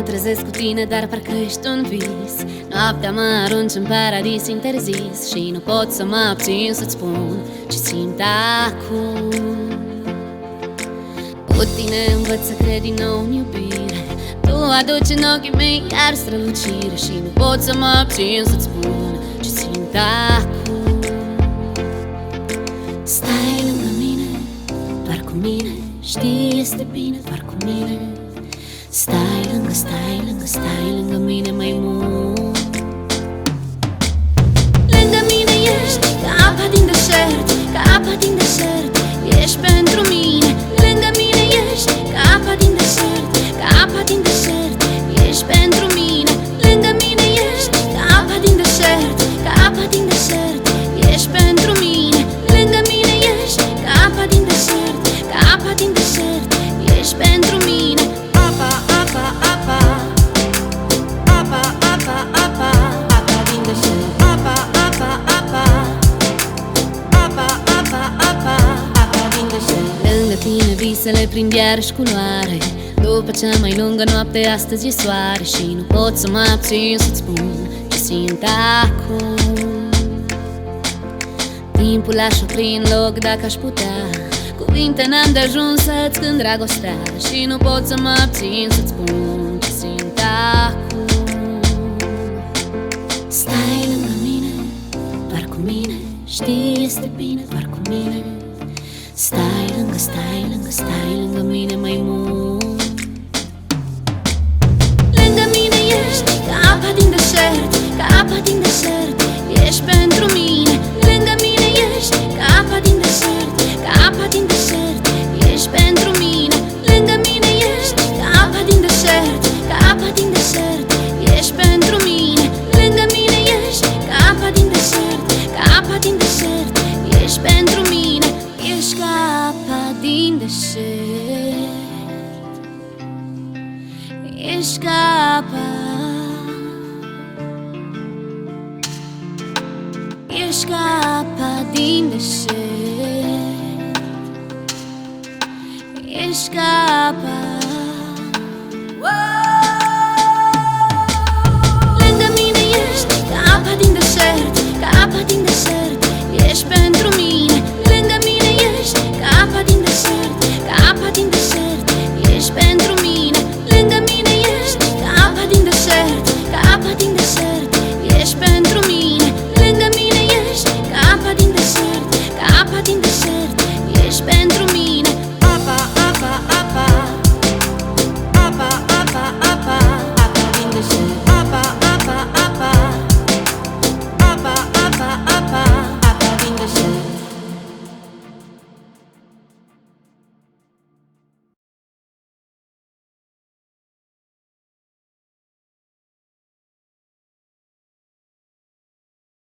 trezesc cu tine, dar parcă ești un vis. Noaptea mă arunci în paradis interzis și nu pot să mă abțin să-ți spun ce simt acum. Cu tine învăț să cred din nou în iubire. Tu aduci în ochii mei iar strălucire și nu pot să mă abțin să-ți spun ce simt acum. Stai lângă mine, doar cu mine, știi, este bine, doar cu mine. Stai lângă, stai lângă, stai lângă mine mai mult. Lângă mine ești ca apa din deșert, ca apa din deșert, ești pentru mine. Lângă mine ești ca apa din deșert, ca apa din deșert, ești pentru mine. Lângă mine ești ca apa din deșert, ca apa din deșert, ești pentru mine. Lângă mine ești ca apa din deșert, ca apa din deșert, ești pentru mine. Apa, apa, apa, apa, apa, apa, apa din deșert. Apa, apa, apa, apa, apa, apa, apa din deșert. Lângă tine visele prind iarăși culoare. După cea mai lungă noapte astăzi e soare și nu pot să mă abțin să-ți spun ce simt acum. Timpul aș opri în loc dacă aș putea. Cuvinte n-am de ajuns să-ți cânt dragostea și nu pot să mă abțin să-ți spun ce simt acum. Stai lângă mine, doar cu mine, știi, este bine, doar cu mine. Stai lângă, stai lângă, stai lângă mine mai mult. Lângă mine ești ca apa din deșert, ca apa din deșert, ești pentru mine. Lângă mine ești ca apa din deșert, ca apa din deșert, ești pentru mine. Lângă mine ești ca apa din deșert, ca apa din deșert, ești pentru mine. Lângă mine ești ca apa din deșert, ca apa din deșert, ești pentru mine. Ești ca apa din deșert, ești ca apa, ești ca apa din deșert, ești ca apa. Lângă mine ești ca apa din deșert, ca apa din deșert, ești pentru mine. Lângă mine ești ca apa din deșert, ca apa din deșert, ești pentru mine. Lângă mine ești ca apa din deșert, ca apa din deșert, ești pentru mine. Lângă mine ești ca apa din deșert, ca apa din deșert.